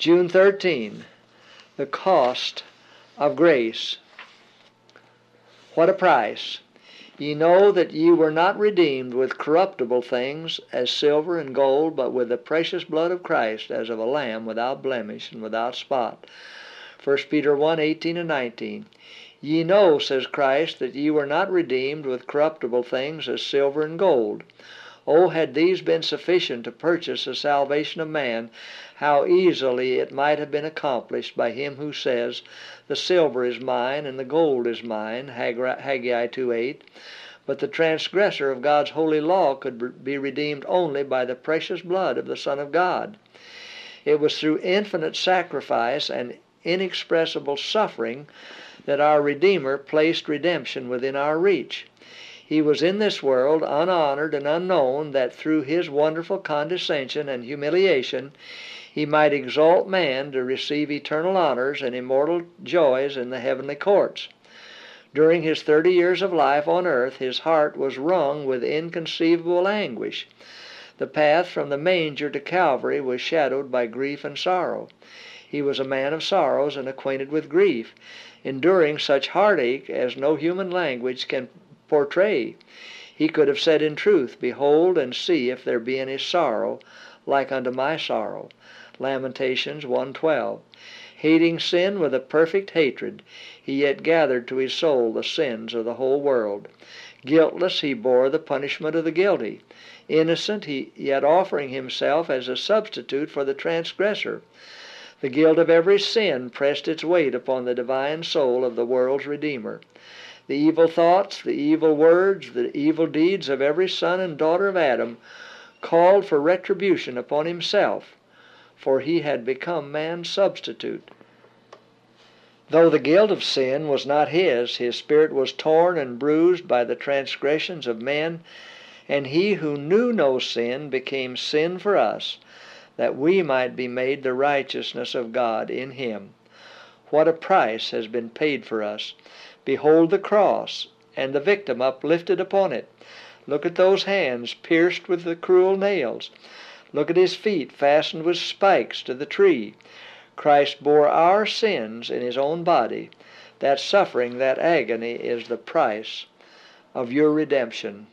June 13, the cost of grace. What a price! Ye know that ye were not redeemed with corruptible things, as silver and gold, but with the precious blood of Christ, as of a lamb without blemish and without spot. 1 Peter 1:18 and 19. Ye know, says Christ, that ye were not redeemed with corruptible things, as silver and gold. Oh, had these been sufficient to purchase the salvation of man, how easily it might have been accomplished by him who says, "The silver is mine, and the gold is mine," Haggai 2:8. But the transgressor of God's holy law could be redeemed only by the precious blood of the Son of God. It was through infinite sacrifice and inexpressible suffering that our Redeemer placed redemption within our reach. He was in this world unhonored and unknown, that through his wonderful condescension and humiliation he might exalt man to receive eternal honors and immortal joys in the heavenly courts. During his 30 years of life on earth, his heart was wrung with inconceivable anguish. The path from the manger to Calvary was shadowed by grief and sorrow. He was a man of sorrows and acquainted with grief, enduring such heartache as no human language can portray. He could have said in truth, "Behold and see if there be any sorrow like unto my sorrow." Lamentations 1:12. Hating sin with a perfect hatred, he yet gathered to his soul the sins of the whole world. Guiltless, he bore the punishment of the guilty. Innocent, he yet offering himself as a substitute for the transgressor. The guilt of every sin pressed its weight upon the divine soul of the world's Redeemer. The evil thoughts, the evil words, the evil deeds of every son and daughter of Adam called for retribution upon himself, for he had become man's substitute. Though the guilt of sin was not his spirit was torn and bruised by the transgressions of men, and he who knew no sin became sin for us, that we might be made the righteousness of God in him. What a price has been paid for us! Behold the cross, and the victim uplifted upon it. Look at those hands pierced with the cruel nails. Look at his feet fastened with spikes to the tree. Christ bore our sins in his own body. That suffering, that agony, is the price of your redemption.